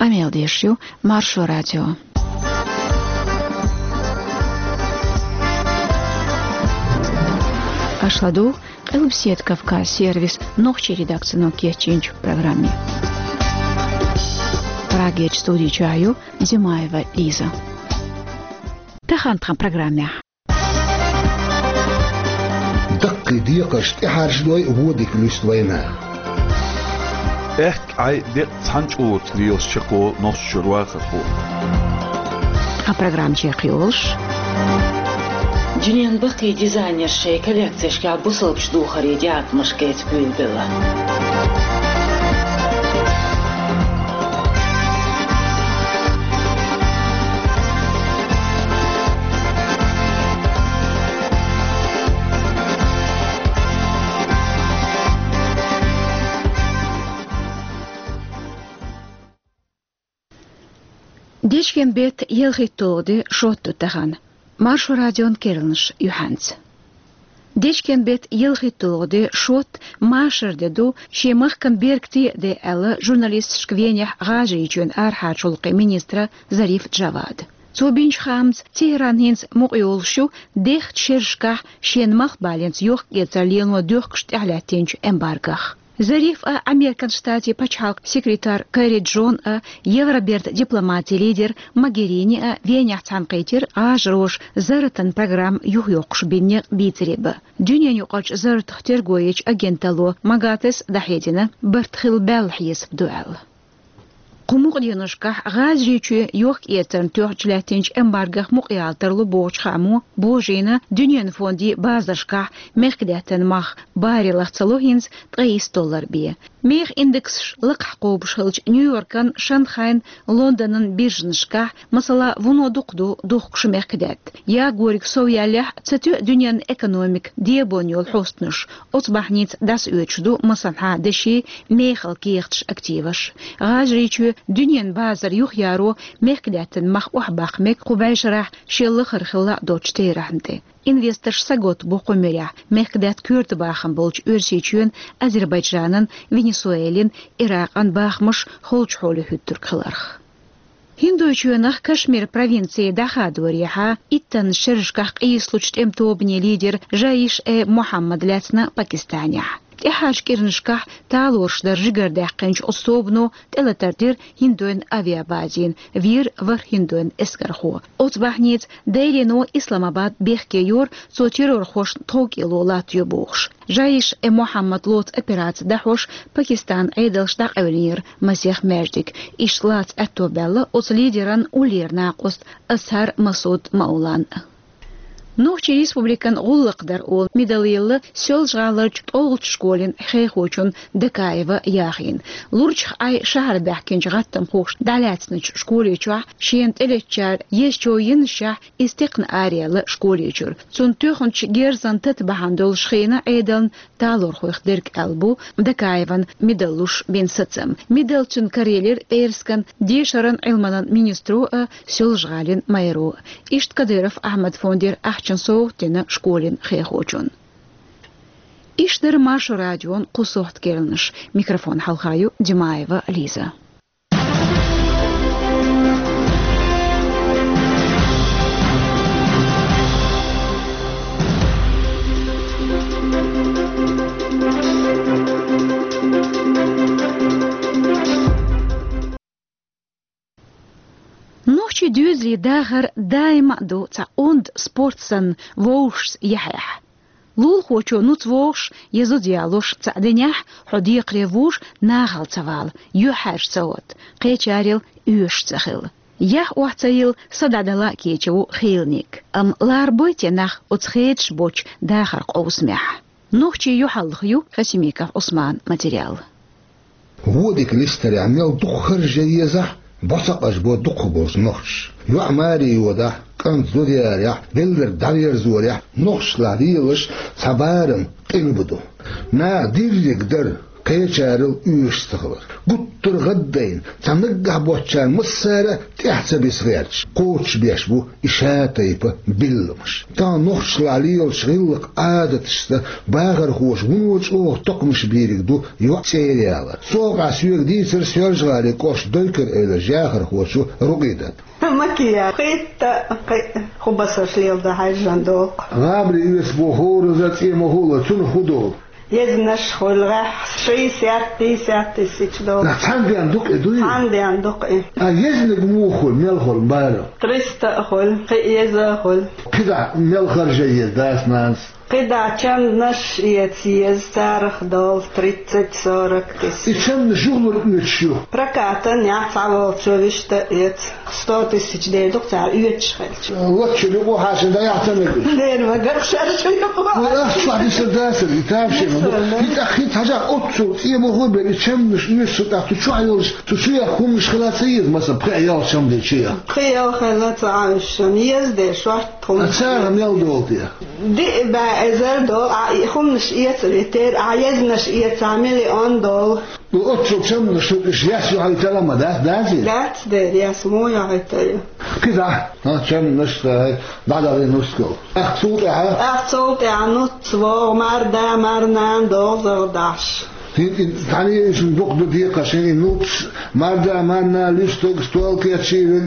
Амел Дешью, Маршо Радио. Ашладу, Элбсет Кавказ сервис, ногче редакцию Кечинч в программе. Рагеч студии Чаю, Зимаева Лиза. Тахантхан программе. دق ديقش تحرجلوي وديك لوستوينا اي دي تانچوت ليوس شقو نص شرواخو А программа Чехиолш. جنين بقي ديزاينر شي كولكسيش كا بوصل بشدو خريجات مشكيت بيلبلا Дечкен бет елхитоды шотту тахан. Маршу радион кернш юханц. Дечкен бет елхитоды шот машерде ду шемахкан бергти де элла журналист шквенях гажичун архачулқи министра Зариф Джавад. Цубинч хамц Тегеран хинц муqyolшу дех чиршках шенмах баленс юх гецалиенва духкшт ахлятенч эмбаргах. Зариф Американ штате Пачхак секретарь Кэрри Джон Евроберт дипломатия лидер Магерини Венях Цанкейтер ажрош заратан программ юхёкш бинне битеребе. Дюня юкач зарат тергоич агентало Магатес Дахедина Бертхил Белхис дуэл. Кумук динушках газричу юх этерн тёрчлятинч эмбаргах муқиалтерлу боч хаму божина дюнен фонди базашках мехкдятен мах барилах цалохинс $3 бе. Мех индекс лакхкоб шылч Нью-Йоркан Шанхайн Лондонын биржнышках масала вуно дуқду духкш мехкдят. Я горик совялях цатю дюнен экономик дебоньол хостныш отбахниц дас өчду масанха деши мехал киехтш активаш. Газричу دنيان بازر يوخ يارو مخداتن مخ وحباق مك قبايشرح شيل خرخلا دوچتي رحمتي инвестор сагот бухумеря мехкдат күрт бахам болч өрсечүн Азербайджанын, Венесуэлин, Иракан бахмыш холчхолы хүттүр кыларх. Хиндуйчуэнах Кашмир провинции Дахадурьяха иттан шыршках ислучт эмтобни лидер Жаиш Мухаммад Ляцна Пакистане. Тяхаш кирнышках талоршдар жигардахкенч особну телетардир хиндуэн авиабазин вир вар хиндуэн эскарху. Отбахниц дейрино Исламабад бехке юр со террор хош токило латью бухш. Жаиш Мухаммад Лот операция дахош Пакистан эйдалштах эвенир Масех Мердик ишлац этобелла от лидеран улирна кост Асар Масуд Маулан. Нохчи республикан уллыкдар ол медалийлы сел жгалырч толч школин хейхочун Декаева яхин. Лурч ай шахар бахкин жгаттам хош даляцныч школеча шент элечар ешчоин ша истекн ариялы школечур. Цун төхөнч герзан тет бахандол шхина эйдан талор хойхдерк албу Декаеван медалуш бен сыцым. Медалчун карелер эрскан дешаран илманан министру сел жгалин майру. Ишт Кадыров Ахмад Фондир Чансоутина школин хейхочун. Иштер Маршу радион кусохт кернш. Микрофон халхаю Димаева Лиза. Ночи дюзли дагар дайма до ца онд спортсан вошс яхях. Лул хочо нуц вошс езу диалош ца денях ходиq ревуш нагал цавал юхаш цаот. Кечарил юш цахил. Ях уахцаил сададала кечеву хилник. Ларбойте нах оцхедш боч дагар қоусмях. Ночи юхалхю Хасимиков Осман материал. وديك ليستري عميل دخر جيزة بصقش بو دخ بوس نخش يعماري وده كان زوريا بلر دارير زوريا نخش لاريلش صبارن قلبدو نا دير يقدر قيشارل يشتغل قطر غدين تنقح بوشان مسارة تحسب يسغيرش قوش بيشبو إشاتيبه بلمش تا نخش لعليل شغلق عادة تشتا باغر خوش ونوش اوه تقمش بيرك دو يوع سيريالا سوق عسيوك دي سرسيال جغالي كوش دلكر إلى جاخر خوشو رقيدت مكيا قيت خبصر شليل ده حاجان دوق غابري يسبو خور ذات إيه مهولة تنخدوك يزنش خلغة شي سياتي سيش دوق عندي عندك إيه عندي عندك إيه يزنك موخل ملخل بارا تريستا خل يزا خل كده ملخر جيد داس ناس كده كم نش يتيز تاريخ دول 30-40 كم شغل يتشو ركعتن يعصعب شوفشت يت 100,000 دير دكتور يتشخل وقت اللي هو حاشن ده يعتمد دير ما قرشش ولا أصلا يسداسر يتابشي يتأخيت حاجة أتصل إيه مغرب يتشم يسو تحت شو عيولش تشوي أخو مش خلاصيز مثلا بقى يال شم دي شيء قيا خلاص عايشن يزدي شوارتهم أسارة ميال دولتي دي بقى إزر دول خمش يتر عايزنش يتعملي أن دول وأتصل شم نشوفش ياسو هاي تلما ده زين ده دير يسمو يا هيتايا كده شم نشتا بعد غير نسكو أخصوت عنو تسوى مردا مرنان دول داش يعني إيش نبقى بديقة شيء نوتس مردا مرنا ليستوك ستوال كياتشيرن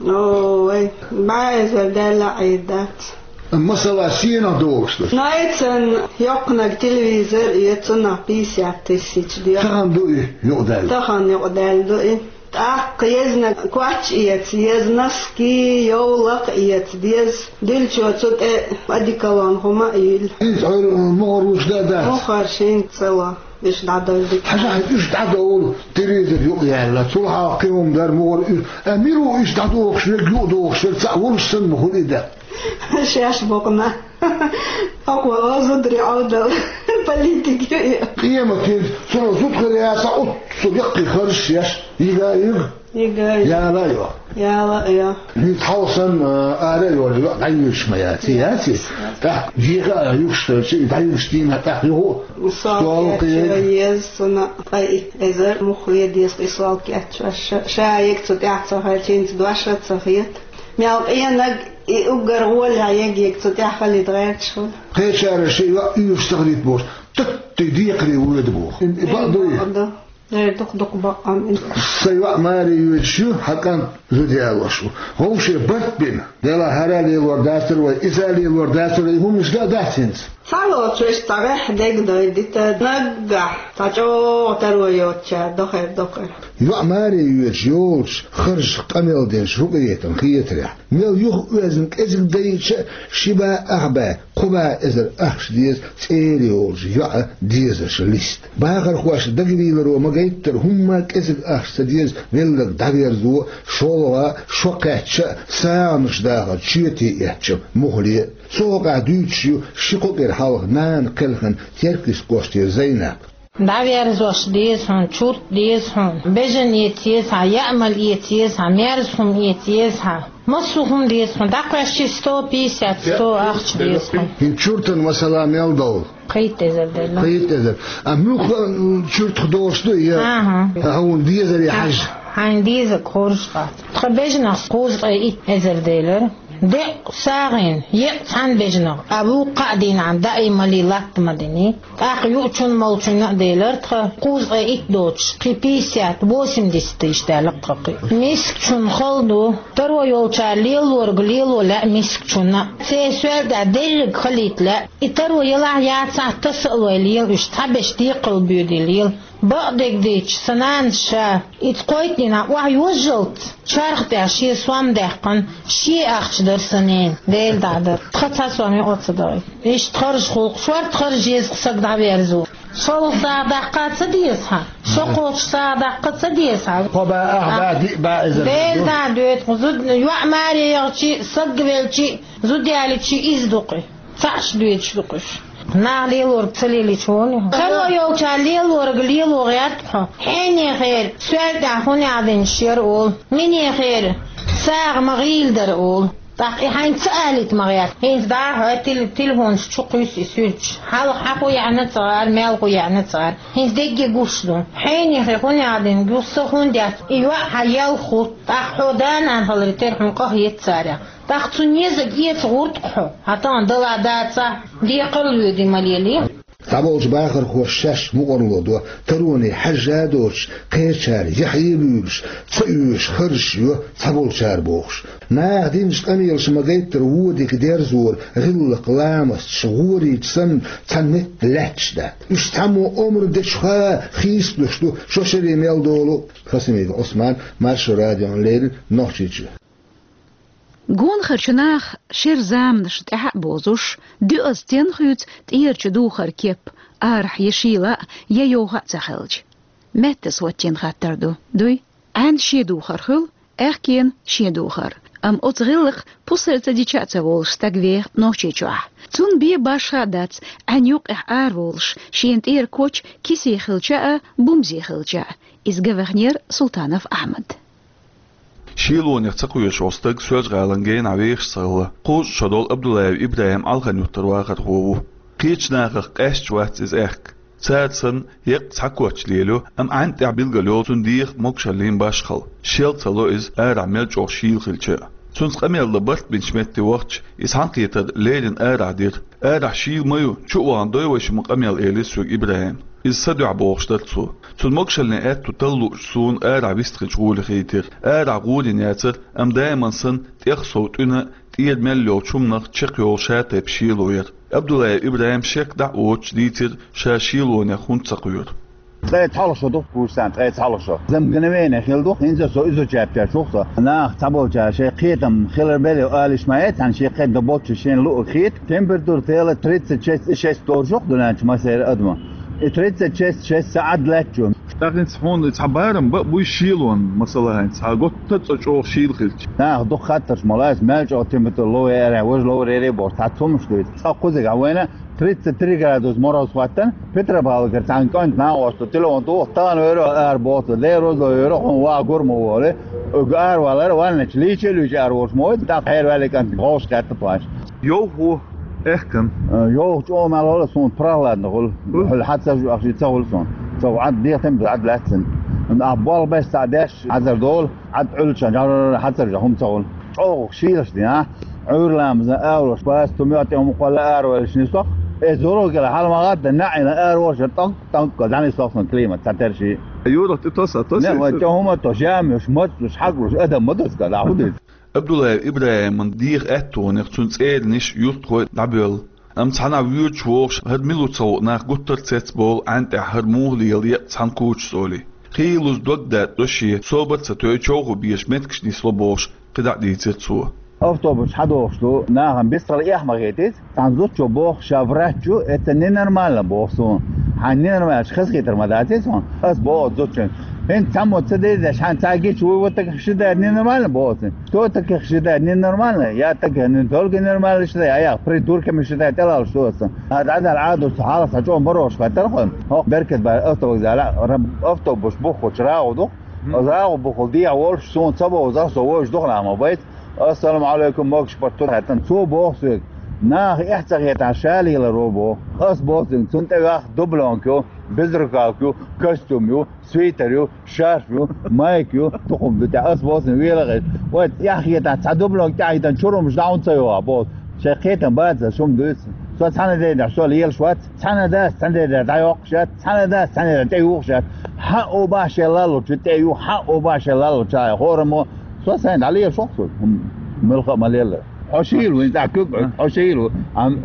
أوه بعيزر دل عيدات مثلا سينا دوغسلر نايتن يقنق تلفزيون يتنا بيسيات تسيج ديا تخان دوئي يقدال تخان يقدال دوئي أق يزنا كواتش يزنا سكي يولق يديز دل شو تود أديكالان هما إيل مغروش دا مخرشين سوا إيش دعدل ديك حاجة إيش دعدل تريد يلا طلع قيوم دار مغر أميرو إيش دعدل شوية يقدو شوية تعول سن مخول إذا شاش بقنا أقوى أزدري عودل بليتك قيامة كنت سنة زدخل يا سعود صديقي خرش ياش يغايغ يا لا يا يتحوصن آري ولا عيش مياتي تح جيغا يوشتر شيء تعيشتين تح يهو صالك يزنا أي إذا مخوي ديس إسوالك أتش شايك تدعت هالتين تدوشت صحيت ميال إينك أجر ولا يجيك تدخل يتغير شو قيشار شيء يشتغل بوش تديقري ولد بوخ بعضه دق بقى سيوا ماري يشو حقا زودي الوشو هو شيء بين دلا هرالي الورداتر وإزالي الورداتر هم مش داتينز فالو تريش تريح ديك دايدت نجح تجو ترويوتشا دخل يوا ماري يشوش خرج قميل دين شوقيتن خيتريح ميل يخ وزن كزل ديش شبا أحبا قبا إزر أخش ديز تيريوش يوا ديزش ليست باغر خواش دقبيل رو مغيتر هم كزل أخش ديز ميلك دغير زو شولوا شوقاتش سانش داغل شيتي يحچ مغلي سوقا دوتشيو شيقوكر حالغ نان قلخن تركس قوشتي زينب دعوير زوش ديز هون شورت ديز هون بجن يتيزها يأمل يتيزها ميرزهم يتيزها مصوهم ديز هون دقوشي 150 أخش ديز هون هن شورتن مثلا ميل دول قيت إزر ديلا قيت إزر أملوك شورت خدوشتو يا هون ديزر يا حج هاين ديزر خورج قات تخبجنا قوز قيت إزر ديلر ده ساغين يقطعن بجنا أبو قاعدين عن دائما ليلات مدني أخيوتشون مولشون ديلر قوز إيت دوتش قيبيسيات بوسم ديستيش دالق مسكشون خلدو ترو يولشا ليل ورغليل ولا مسكشون سيسوال دا ديلق خليت لا ترو يلا ياتسع تسأل وليل اشتبش دي قلبيو دي ليل بقدك ديش سنان شا اتقويتنا وحي وجلت شارخ دا شي سوام دهقن شي أخش درسنين ديل دادر تخطها سوامي قصداي إيش تخرج خلق شوار تخرج يزق سقدع بيرزو شلق دهقات سديسها شقوش دهقات سديسها قبا أحبا ديبا إزر ديل دادويت وزود يوعماري يغشي سقبيلشي زود ياليشي إزدقي فعش دويت شلقش نعلي ورتلي شون خلوا يوجع ليل ورجليل وغيرتها حين خير سؤال دعوني عدن شير أول من خير ساغ مغيل در أول طاق إحنا سألت مغير هين دار هاي تلفون شقيس يسويش حال حقو يعني صغار مالقو يعني صغار هين دقي قوشلون حين يخيقون عادين قوصخون ديات إيوا حيال خود طاق حودان عن هالريتر حنقه يتسارع طاق تنيزك يتغورتقحو حتى عندلا داتسا دي قلو دي مليلي تعبوش باخر خوشش مقرلودو تروني حجادوش قيرشار يحيبوش تسيوش خرشيو تعبول شار بوخش ناخدينش قميلش مغيتر ووديك دير زور غلق لامس شغوري تسن تنمت لاتش دا اش تامو عمر دشخا خيس لشتو شوشري ميل دولو خسميد عثمان مارش راديون ليل نوشيجو جون خرشناخ شير زامنش تحق بوزوش دي أستين خيوت تيرش دوخر كيب أرح يشيلا ييوها تخلج متس واتين خاتردو دوي عن شي دوخر خل أخكين شي دوخر أم أتغلق بوصر تديشات وولش تقوير نوشي جوح تون بي باشا دات عن يوقع آرولش شين تير كوش كيسي خلجاء بومزي خلجاء إز جوغنير سلطانов أحمد شيلون يتقويش وستق سوج غالنجين عويش صغلة قوش شدول عبدالله إبراهيم ألغن يترواقت هو قيش ناقق قاشت وات إز إخك سادسن يق تحكوش ليلو أم عن تعبيل غلو تنديق مكشلين باشخل شيل تلو إز آرعمل جو شيل خلجاء سنس قميل لبرت بن شمتي وقتش إز هنقيتر ليلن آرعدير آرع شيل ميو شوان دويوش مقميل إيلي سوق إبراهيم إز سدع بوغشترتسو تون مكشلنا آت تطلو سون آرع بيستخج غول خيتر آرع غول نياتر أم دايما سن تيخصوت إنا تيد مليو تشمنغ تشيقيو شاتي بشيلوير عبدالله إبراهيم شيك دعووش ديتر شاشيلو نخون تقوير تلاقي تحلشوا دوك بوستان تلاقي تحلشوا زم قنوين خيل إنزل سو إزو جابتا شوخصة ناخ تابوجا شي قيتم خيلر بالي وقالش مايت عن شي قيت دبوتش شين لو خيت تمبرتور تيلا تريد شيست دور شوخ دونانش ما سير أدما تريد شيست ساعد لاتشو تاخن تفون تحبارم بو شيلون مثلا هين تاغوت تصو شيل خلج ناخ دو خاطرش ملاش مالج او تمبرتور لو يرا وج لو ريري بور تاتومش دويت تاقوزك عوينا 33 grados moraus vatten Petra balger tan kant na osto tilo to tan euro bot lero do euro on wa gormo wole gar waler wanech liche luj was mooi dat her wel ik aan groot schatte pas Jo ho احكم جو جو ما له صون برا نقول حتى جو اخي تصول صون سو عاد ديتم عاد لاتن ان ابوال بس عداش عذر دول عاد علشان حتى هم تصول او شيلش دي ها عورلام ز اورش بس تمياتهم قال اروش نسق ازورو كلا حال ما غاد نعنا اروش طق طق داني صوصن كليمه تاترشي ايوه تتصل لا هم تجام مش مت مش حقوش ادم مدس كلا عود عبدالله إبراهيم من دير أتو نختون تسألنش يطرق دبل أم تحنا ويوش ووش هاد ملو تصو ناخ قطر تسبول عند أحر موهلي ليق تحن كوش سولي خيلوز دوغدات دوشي صوبت ستوي تشوغو بيش متكش نسلو بوش قدع دي تسو أوتوبوس حدوشلو ناغم بيستر إيح مغيتيت تنزوتشو بوخ شافراتشو اتنين نرمال بوخسون حنين نرمال شخص خيتر مداتيسون أس بوخ زوتشن انت تمو تسديدش حان تاقيتش ويوتك خشدا نين نرمال بوخسن توتك خشدا نين نرمال يا تك نين تولك نرمال شدا يا بري تورك من شدا تلال شوسن هاد عدا العادو سحالة سجون بروش فاترخون هوك بركت با أوتوبوس لا أوتوبوس بوخو شراغو دو أزراغو بوخو ديع وولش سون صبو وزاسو وولش دخل عمو بيت السلام عليكم موكش برتور هاتن سو بوخسك ناخ احتغيت عشالي لروبو خاص بوخسك سنت واخ دوبلونكو بزركاكو كاستوميو سويتريو شارفيو مايكيو تقوم بتاع اس بوخسك ويلغت وات ياخي تاع دوبلونك تاعي تنشرو مش داون تسيوا بوخ شقيتن بعد شوم دوس سو سنه ده شو ليل شوات سنه ده دايوق شات سنه ده تايوق شات حقو باش لالو تايو حقو باش لالو تاع هورمو سو سنه عليه شخص ملقى مليل حشيلو انت كوك حشيلو ام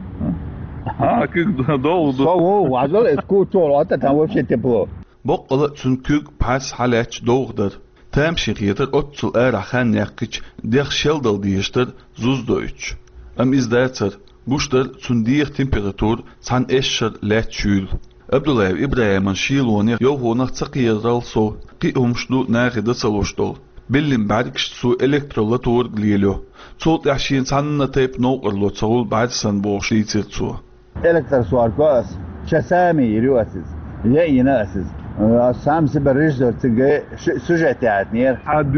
كوك دو سو عزل اسكو تول انت تاوش تبو بقل تنكوك باس حالاتش دوغدر تامشي غيتر اوتسل ارخان يقش ديخ شلدل ديشتر زوز دويتش ام ازداتر بوشتر تنديخ تمبراتور تان اشر لاتشول عبدالله إبراهيم شيلوني يوهونك تقير رالسو قيهم شدو ناغي دسلوشتول بلين بعدكش سو إلكترولاتور قليلو صوت يحشين سنة تيب نوقر لو تصول بعد سن بوش ليتر سو إلكتر سوار كواس شسامي يريو أسيز يأي ناسز Samse berejder tege sujet yaatnir.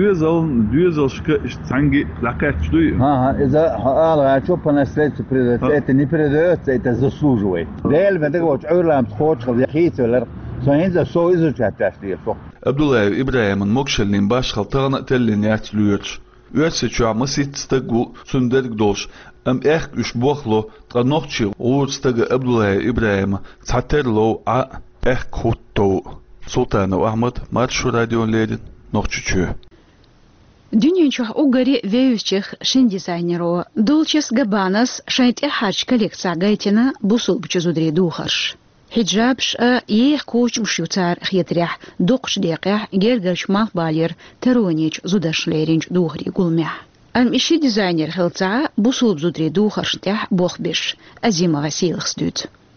Düzel sanki lakatçı. Ага, из-за что по-наследству придется, это не передается, это заслуживает. Реально, это вот урлам сходшал, я хитер, sonra so изучать ташли. Abdullah İbrahim'in mokşelinin başkaltağına tellin yatlıyor. Üyetse çoğamı sitstegu sünderik doş. Ek üç boğlu tranokçi uğurstagı Abdullah İbrahim'i tatterlo a ek kutto. Sultanı Ahmet Marşu Radyonlerin nokçuçu. Дюненчух угари веющих шин дизайнеру Dolce & Gabbana шайт хач коллекция гайтина бусул бчузудри духарш. Хиджабш ех коч мшютар хитрях доқш деқях гергаш махбалер таронич зудашлеринч духри гулмя. Ам иши дизайнер хилца бусул бзудри духарштях бохбиш Азима Василовстуд.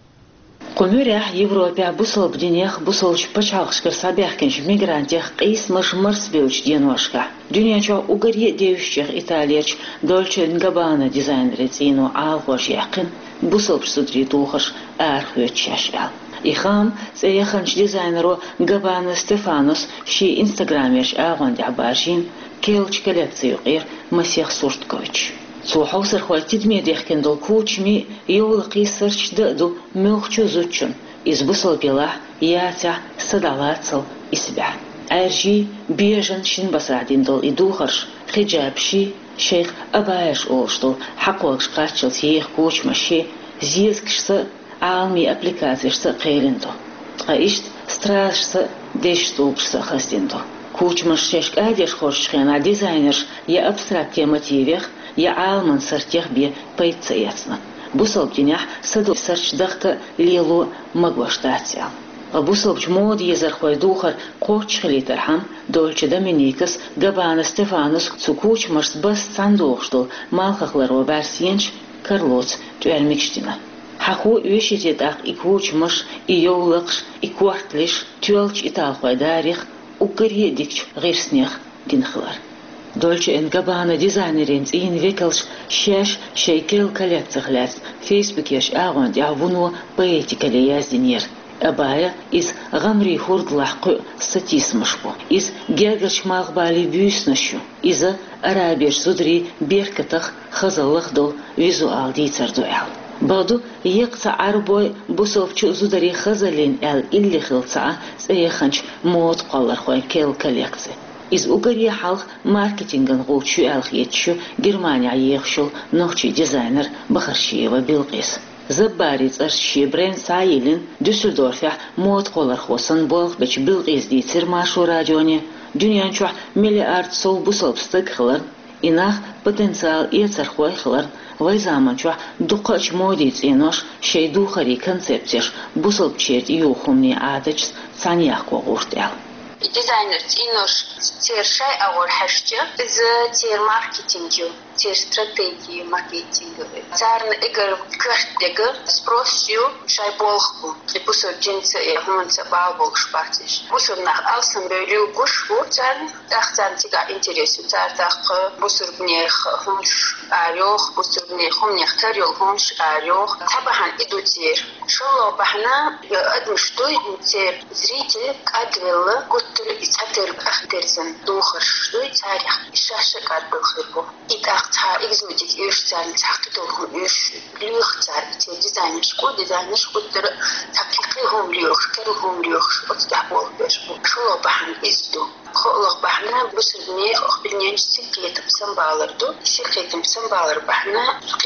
Qonurah Evropa busol bdinях busolch pachaqshkar sabyakhkench migrantях qis mashmars belch denoshka. Dünyacha ugarye devshch Italiyach Dolce & Gabbana dizayneretsino algosh yaqin busolch sudri duhash arkhöchashal. Ихам цеяханч дизайнеру Gabbana Stefanos ши Instagramерч агонд абашин келч коллекцию qir Masih Surtkovich. Цухаусер хватит медиахкен дол кучми юлqi сырч дду мёхчу зучун избусал пила ятя садалацал исбя аржи бежен шин басадин дол идухарш хиджабши шейх абаеш олштол хақуакш қачыл сиех кучмаши зизкшса алми аппликациешса қейлиндо қаишт страшса дештулпшса хастиндо кучмаш шешк адеш хоршхена дизайнерш я абстрактия мотивех я алман сартех бе пайцаяцна. Бусалбдинях саду сарч дахта лилу магваштатсял. Бусалбч мод езархвай духар қорчхли тархам Dolce Dominicus Gabbana Stefanos цукуч марс бас цандохштол малхахларо барсиенч Карлоц тюэлмикштина. Хаху уешитетах икуч марш иёлакш иквартлиш тюэлч италхвай дарих укарье дикч гирснех динхлар. Dolce & Gabbana dizайнеринц ин векалш шеш шейкел коллекциялар Фейсбукеш агонд явуну поэтикале яздинер. Абая из гамри хурдлахку статисмашпу. Из гергач махбали бюснащу. Из арабеш судри беркатах хазаллах дол визуал дицардуял. Баду екца арбой бусовчу зудари хазалин эл илли хилца цеяханч мод қалар хой кел коллекция. Из угарья халх маркетинган гулчу алхетчу Германия ехшул нохчи дизайнер Бахаршиева Билгис. Забариц арши бренд Саилин Дюссельдорфе мод колар хосан болх беч Билгис дицер Маршу Радионе. Дюнянчу миллиард сол бусолбстык хылар. Инах потенциал ецархой хылар. Вайзаманчу дукач модиц инош шейду хари концептеш бусолбчет юхумни адачс цаньях когуртял. Дизайнер инош тершай авор хашча из тер маркетингу, тер стратегии маркетинговой. Царн игр квартега спросью шай болгу. И пусо джинса и хуманца балболг шпатиш. Пусо нах алсам бөлю гушву царн ахцан тига интересу цартах пусо бнех хумш арёх, пусо бнех хумнех тарёл хумш арёх. Табахан иду тер. Шоло бахна адмштуй тер зритель адвелла يتحدر أخدرزن دوخر شوي تاريخ إشاشة قاد بالخيبو إتاقتها إغزودك إيش تاري تحقي دولهم إيش ليوخ تاري تير ديزاينر شكو در تحقيقهم ليوخ كروهم ليوخ أتدحبوه بيشبو شلو بحن إزدو خلق بحنا بسر بنيخ أخبرنينش سيقيتم سنبالردو سيقيتم سنبالر بحنا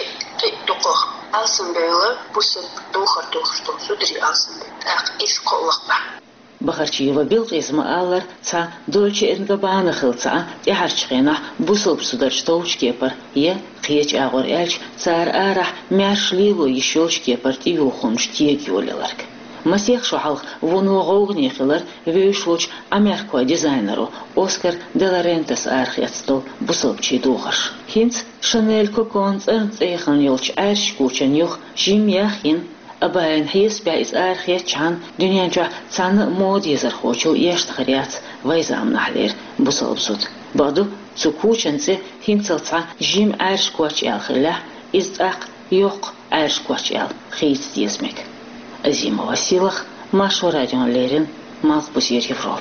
دوقوخ ألسن بيلا بسر دوخر سودري ألسن بيلا إيش خلق بحنا Бахарчиева Билгис маалар ца Dolce & Gabbana хилца яхарчхена бусолб сударч толчкепар е қиеч агор элч цар арах мяшлило ещелчкепар тиюхумш тиекиолеларк. Масех шахалх вонуогни хилар вешлоч америкой дизайнеру Оскар де ла Рентес архетстол бусолбчи духаш. Хинц Шанель Кокон церцехан ёлч арш кучанюх жимяхин أباين حيس بعيس آخر كان دنيا جا تان مود يزر خوشو يشت خريات ويزام نحلير بصوب صوت بعدو سكوشنسي هنتلتا جيم عرش كواتش آخر إزداق يوق عرش كواتش آل خيت ديزمك أزيما وسيلخ ماشو راديون ليرين маз бусир Европ.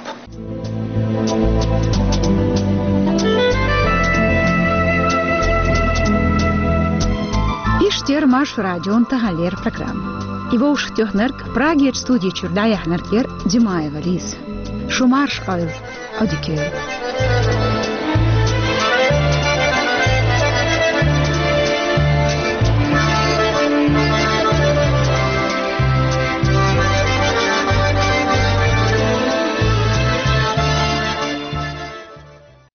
Иштер Маш радион тагалер программ. Его уж тёхнерк Праге студии чурдая хнеркер Димаева Лиз. Шумарш ал адикер.